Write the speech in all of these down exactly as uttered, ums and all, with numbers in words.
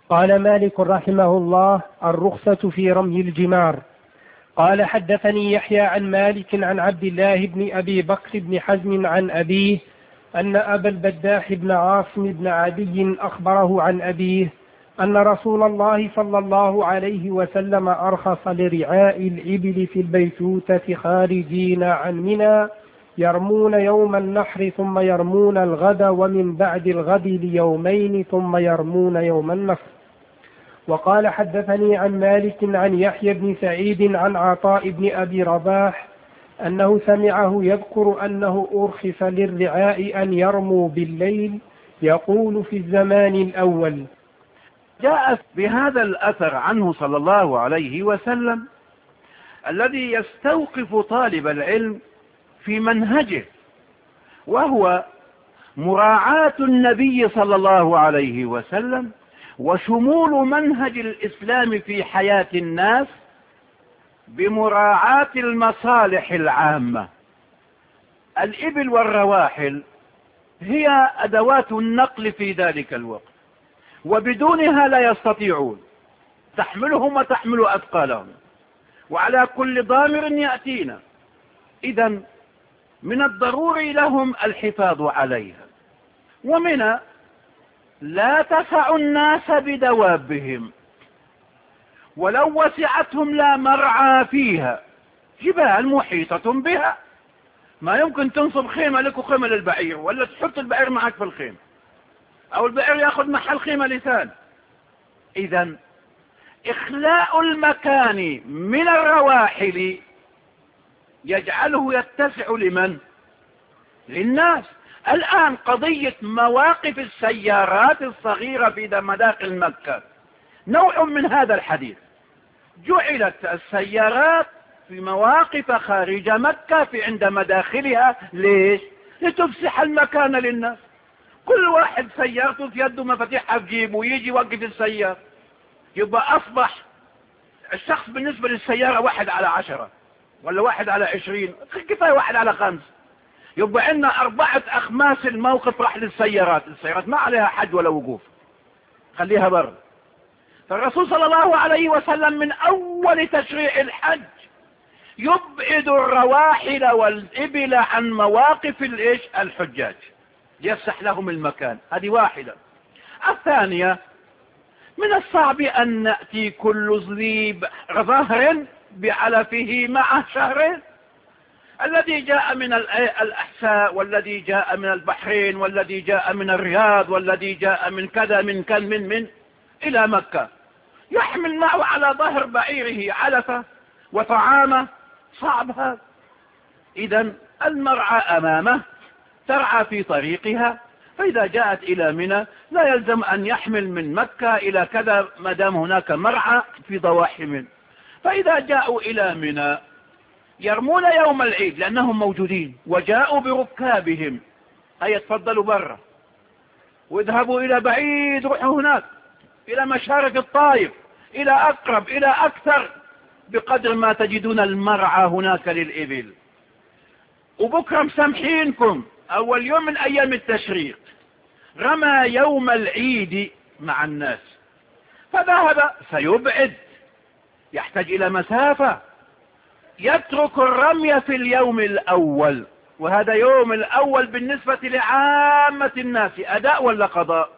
قال مالك رحمه الله: الرخصة في رمي الجمار. قال حدثني يحيى عن مالك عن عبد الله بن أبي بكر بن حزم عن أبيه أن أبا البداح بن عاصم بن عدي أخبره عن أبيه أن رسول الله صلى الله عليه وسلم أرخص لرعاء الإبل في البيتوتة خارجين عن منى يرمون يوم النحر ثم يرمون الغد، ومن بعد الغد ليومين ثم يرمون يوم النحر. وقال حدثني عن مالك عن يحيى بن سعيد عن عطاء بن أبي رباح أنه سمعه يذكر أنه أرخص للرعاء أن يرموا بالليل، يقول في الزمان الأول. جاء بهذا الأثر عنه صلى الله عليه وسلم الذي يستوقف طالب العلم في منهجه، وهو مراعاة النبي صلى الله عليه وسلم وشمول منهج الإسلام في حياة الناس بمراعاة المصالح العامة. الإبل والرواحل هي أدوات النقل في ذلك الوقت، وبدونها لا يستطيعون، تحملهم وتحمل أثقالهم، وعلى كل ضامر يأتينا. إذن من الضروري لهم الحفاظ عليها، ومن لا تسع الناس بدوابهم، ولو وسعتهم لا مرعى فيها، جبال محيطة بها، ما يمكن تنصب خيمة لك وخيمة للبعير، ولا تحط البعير معك في الخيمة، أو البعير يأخذ محل خيمة لسان. إذن إخلاء المكان من الرواحل يجعله يتسع لمن؟ للناس. الآن قضية مواقف السيارات الصغيرة في مداخل مكة نوع من هذا الحديث. جعلت السيارات في مواقف خارج مكة في عند مداخلها، ليش؟ لتفسح المكان للناس. كل واحد سيارته في يده مفاتيحها في جيبه، ويجي يوقف السيارة، يبقى أصبح الشخص بالنسبة للسيارة واحد على عشرة ولا واحد على عشرين، كفاية واحد على خمس. يبقى عندنا أربعة أخماس الموقف راح للسيارات. السيارات ما عليها حج ولا وقوف، خليها بر. فالرسول صلى الله عليه وسلم من أول تشريع الحج يبعد الرواحل والإبل عن مواقف الإيش؟ الحجاج، يفسح لهم المكان. هذه واحدة. الثانية، من الصعب أن نأتي كل ذي ظهر بعلفه مع شهر. الذي جاء من الأحساء، والذي جاء من البحرين، والذي جاء من الرياض، والذي جاء من كذا من كان من من إلى مكة، يحمل معه على ظهر بعيره علفة وطعامه، صعب هذا. إذن المرعى أمامه ترعى في طريقها، فإذا جاءت إلى منى لا يلزم أن يحمل من مكة إلى كذا ما دام هناك مرعى في ضواحي منى. فإذا جاءوا إلى منى يرمون يوم العيد لأنهم موجودين، وجاءوا بركابهم، هيا تفضلوا برا واذهبوا إلى بعيد، روحوا هناك إلى مشارف الطائف، إلى أقرب، إلى أكثر، بقدر ما تجدون المرعى هناك للإبل. وبكرة مسامحينكم، أول يوم من أيام التشريق رمى يوم العيد مع الناس، فذهب سيبعد، يحتاج إلى مسافة، يترك الرمي في اليوم الأول. وهذا يوم الأول بالنسبة لعامة الناس أداء ولا قضاء؟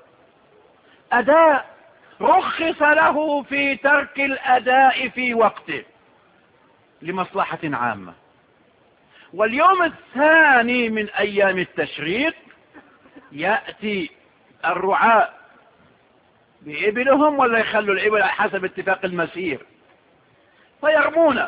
أداء. رخص له في ترك الأداء في وقته لمصلحة عامة. واليوم الثاني من أيام التشريق يأتي الرعاة بإبلهم، ولا يخلوا الإبل حسب اتفاق المسير، فيرمون.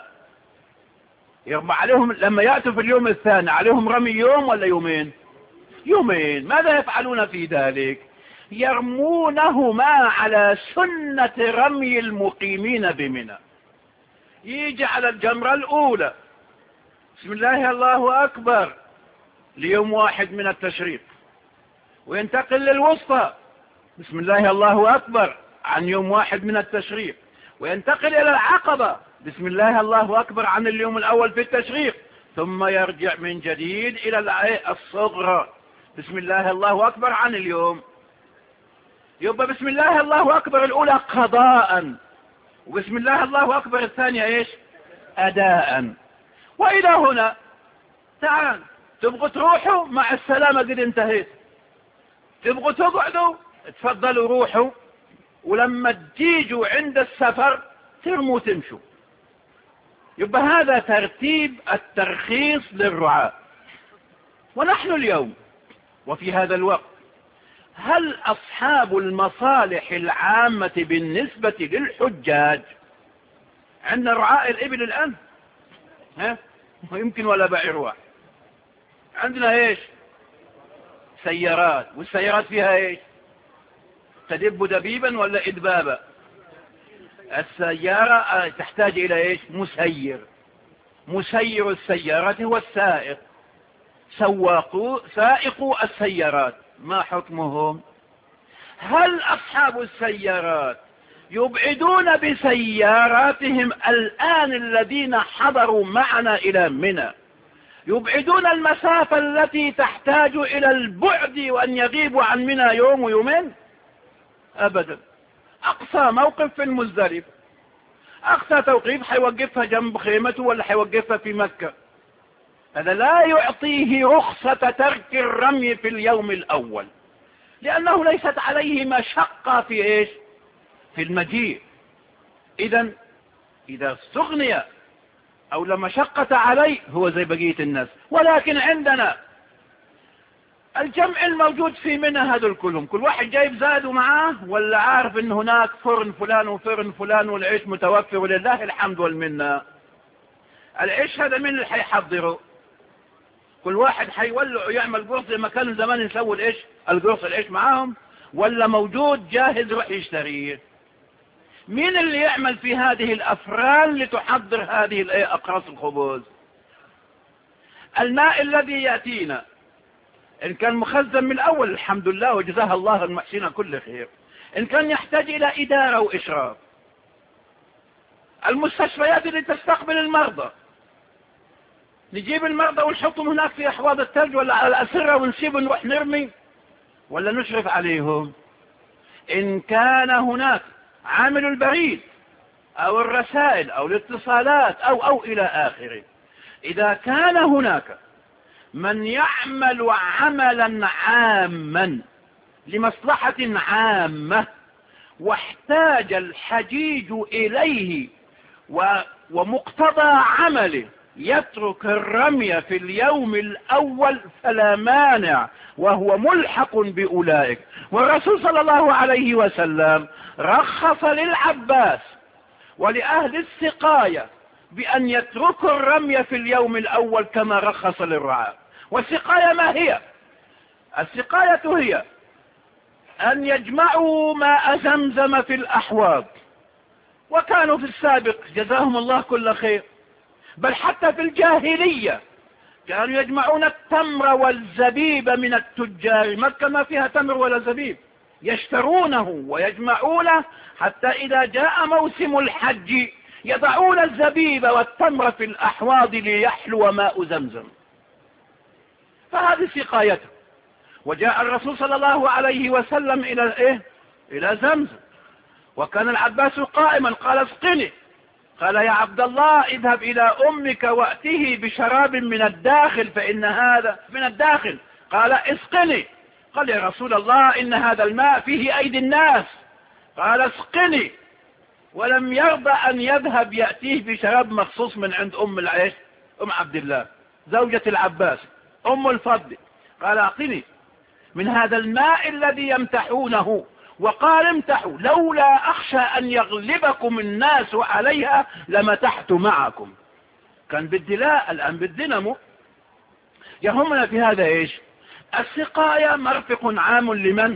يرمى عليهم لما يأتوا في اليوم الثاني عليهم رمي يوم ولا يومين؟ يومين. ماذا يفعلون في ذلك؟ يرمونهما على سنة رمي المقيمين بمنى. يجي على الجمرة الأولى بسم الله الله أكبر ليوم واحد من التشريق، وينتقل للوسطى بسم الله الله أكبر عن يوم واحد من التشريق، وينتقل إلى العقبة بسم الله الله أكبر عن اليوم الأول في التشريق، ثم يرجع من جديد إلى الصغرى بسم الله الله أكبر عن اليوم يبقى بسم الله الله أكبر الأولى قضاء، وبسم الله الله أكبر الثانية إيش؟ أداء. وإلى هنا تعال تبغوا تروحوا مع السلامة قد انتهيت، تبغوا تقعدوا تفضلوا روحوا، ولما تجيجوا عند السفر ترموا تمشوا. يبقى هذا ترتيب الترخيص للرعاة. ونحن اليوم وفي هذا الوقت، هل أصحاب المصالح العامة بالنسبة للحجاج عندنا رعاء الإبل الآن؟ ها؟ يمكن ولا بعير واحد. عندنا إيش؟ سيارات، والسيارات فيها إيش؟ تدب دبيبا ولا إدبابا؟ السيارة تحتاج إلى إيش؟ مسير. مسير السيارة هو السائق. سواقو سائقو السيارات ما حكمهم؟ هل أصحاب السيارات يبعدون بسياراتهم الآن الذين حضروا معنا إلى منى، يبعدون المسافة التي تحتاج إلى البعد وأن يغيبوا عن منى يوم ويومين؟ أبدا. أقصى موقف في المزدلفة، أقصى توقيف حيوقفها جنب خيمته ولا حيوقفها في مكة. هذا لا يعطيه رخصة ترك الرمي في اليوم الأول، لأنه ليست عليه مشقة في إيش؟ في المجيء. إذن إذا استغني أو لا مشقة عليه هو زي بقية الناس. ولكن عندنا الجمع الموجود في منى هذول كلهم، كل واحد جايب زاده معاه ولا عارف ان هناك فرن فلان وفرن فلان والعيش متوفر ولله الحمد والمنة. العيش هذا من اللي حيحضره؟ كل واحد حيولع ويعمل قرص زي ما كانوا زمان يسووا العيش، القرص العيش معاهم، ولا موجود جاهز يروح يشتريه؟ مين اللي يعمل في هذه الأفران لتحضر هذه الأقراص الخبز؟ الماء الذي يأتينا إن كان مخزن من الأول الحمد لله وجزاها الله المحسنين كل خير، إن كان يحتاج إلى إدارة وإشراف. المستشفيات اللي تستقبل المرضى، نجيب المرضى ونحطهم هناك في أحواض الثلج ولا على الأسرة ونسيبهم نروح نرمي ولا نشرف عليهم؟ إن كان هناك عامل البريد أو الرسائل أو الاتصالات أو أو إلى آخره، إذا كان هناك من يعمل عملا عاما لمصلحة عامة واحتاج الحجيج إليه ومقتضى عمله يترك الرمي في اليوم الأول فلا مانع، وهو ملحق بأولئك. والرسول صلى الله عليه وسلم رخص للعباس ولأهل السقاية بأن يتركوا الرمي في اليوم الأول كما رخص للرعاة. والسقاية ما هي؟ السقاية هي أن يجمعوا ماء زمزم في الأحواض، وكانوا في السابق جزاهم الله كل خير، بل حتى في الجاهلية كانوا يجمعون التمر والزبيب من التجار. مكة ما فيها تمر ولا زبيب، يشترونه ويجمعونه حتى إذا جاء موسم الحج يضعون الزبيب والتمر في الأحواض ليحلو ماء زمزم. فهذه سقايته. وجاء الرسول صلى الله عليه وسلم إلى إيه؟ إلى زمزم، وكان العباس قائما قال اسقني، قال يا عبد الله اذهب إلى أمك وأته بشراب من الداخل فإن هذا من الداخل. قال اسقني، قال يا رسول الله إن هذا الماء فيه أيدي الناس. قال اسقني، ولم يرضى أن يذهب يأتيه بشراب مخصوص من عند أم العيش أم عبد الله زوجة العباس أم الفضل. قال أعطني من هذا الماء الذي يمتحونه، وقال امتحوا لولا أخشى أن يغلبكم الناس عليها لمتحت معكم. كان بالدلاء الآن بالدينامو. يهمنا في هذا إيش؟ السقاية مرفق عام لمن؟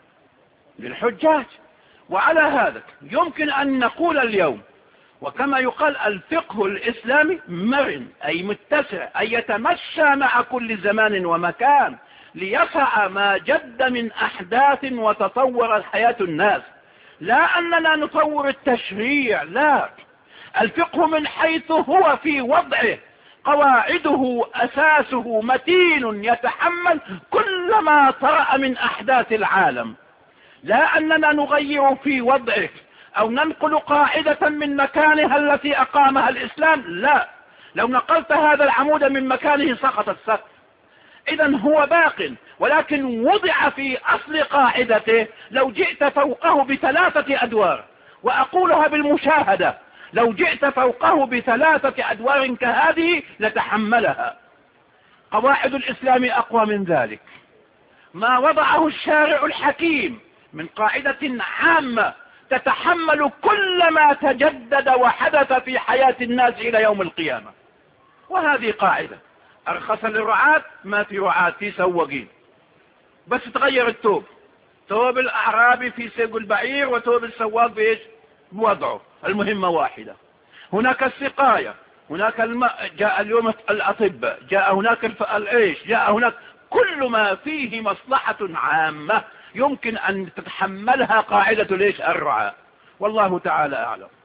للحجاج. وعلى هذا يمكن أن نقول اليوم، وكما يقال الفقه الإسلامي مرن أي متسع، أي يتمشى مع كل زمان ومكان ليسع ما جد من أحداث وتطور الحياة الناس. لا أننا نطور التشريع، لا، الفقه من حيث هو في وضعه قواعده أساسه متين يتحمل كل ما طرأ من أحداث العالم. لا أننا نغير في وضعه أو ننقل قاعدة من مكانها التي أقامها الإسلام، لا. لو نقلت هذا العمود من مكانه سقط السقف. إذا هو باق، ولكن وضع في أصل قاعدته. لو جئت فوقه بثلاثة أدوار، وأقولها بالمشاهدة، لو جئت فوقه بثلاثة أدوار كهذه لتحملها. قواعد الإسلام أقوى من ذلك. ما وضعه الشارع الحكيم من قاعدة عامة تتحمل كل ما تجدد وحدث في حياة الناس إلى يوم القيامة. وهذه قاعدة أرخص للرعاة ما في رعاة في سواقين، بس تغير التوب، توب الأعرابي في سيق البعير وتوب السواق بإيش بوضعه، المهمة واحدة. هناك السقاية، هناك الماء، جاء اليوم الأطباء، جاء هناك الإيش، جاء هناك كل ما فيه مصلحة عامة يمكن أن تتحملها قاعدة ليش الرعاة. والله تعالى أعلم.